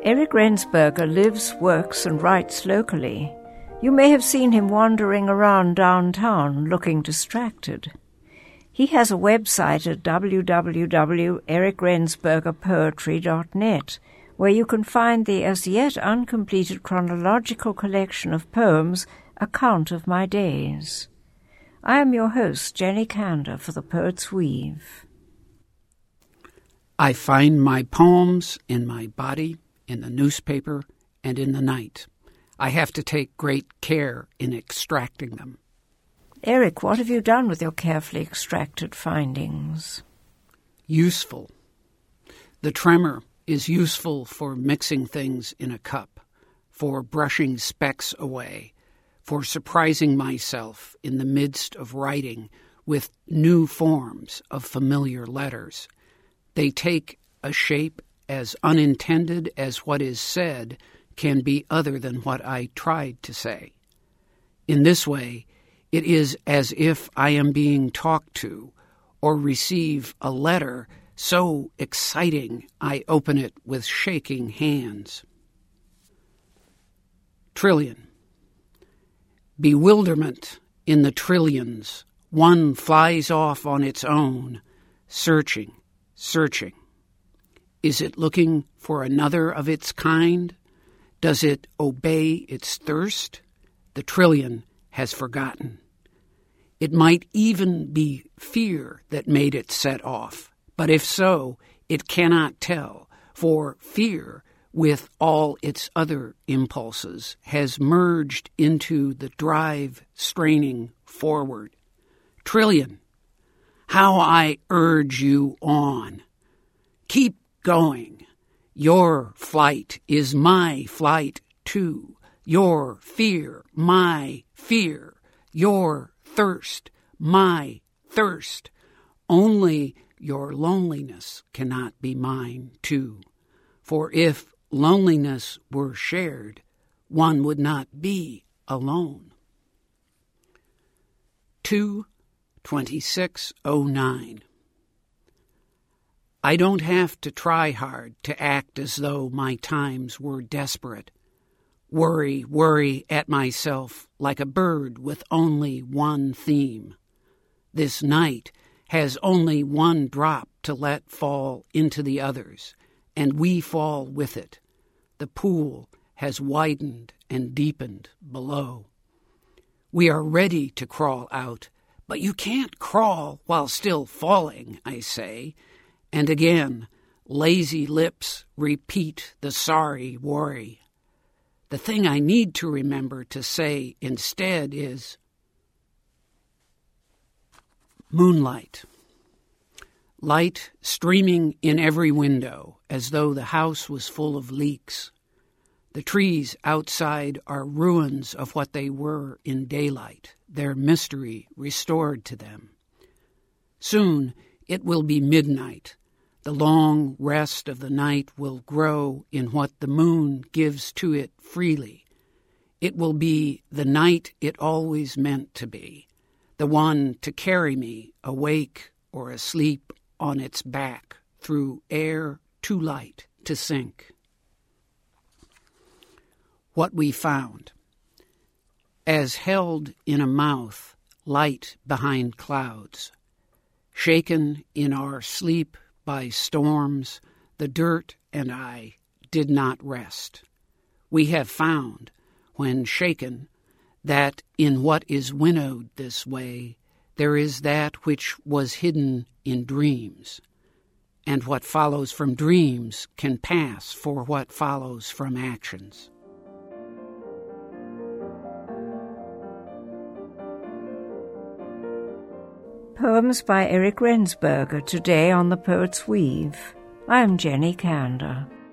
Eric Rensberger lives, works and writes locally. You may have seen him wandering around downtown looking distracted. He has a website at www.ericrensbergerpoetry.net, where you can find the as yet uncompleted chronological collection of poems, Account of My Days. I am your host, Jenny Kander, for The Poet's Weave. I find my poems in my body, in the newspaper, and in the night. I have to take great care in extracting them. Eric, what have you done with your carefully extracted findings? Useful. The tremor is useful for mixing things in a cup, for brushing specks away, for surprising myself in the midst of writing with new forms of familiar letters. They take a shape as unintended as what is said can be other than what I tried to say. In this way, it is as if I am being talked to or receive a letter so exciting I open it with shaking hands. Trillion. Bewilderment in the trillions. One flies off on its own, searching. Is it looking for another of its kind? Does it obey its thirst? The trillion has forgotten. It might even be fear that made it set off, but if so, it cannot tell, for fear, with all its other impulses, has merged into the drive straining forward. Trillion, how I urge you on. Keep going. Your flight is my flight too. Your fear, my fear. Your thirst, my thirst. Only your loneliness cannot be mine too. For if loneliness were shared, one would not be alone. 2/26/09. I don't have to try hard to act as though my times were desperate. Worry at myself like a bird with only one theme. This night has only one drop to let fall into the others, and we fall with it. The pool has widened and deepened below. We are ready to crawl out, but you can't crawl while still falling, I say, and again lazy lips repeat the sorry worry. The thing I need to remember to say instead is moonlight. Light streaming in every window as though the house was full of leaks. The trees outside are ruins of what they were in daylight, their mystery restored to them. Soon it will be midnight. The long rest of the night will grow in what the moon gives to it freely. It will be the night it always meant to be, the one to carry me awake or asleep on its back through air too light to sink. What we found. As held in a mouth, light behind clouds. Shaken in our sleep by storms, the dirt and I did not rest. We have found, when shaken, that in what is winnowed this way, there is that which was hidden in dreams, and what follows from dreams can pass for what follows from actions. Poems by Eric Rensberger today on The Poet's Weave. I am Jenny Kander.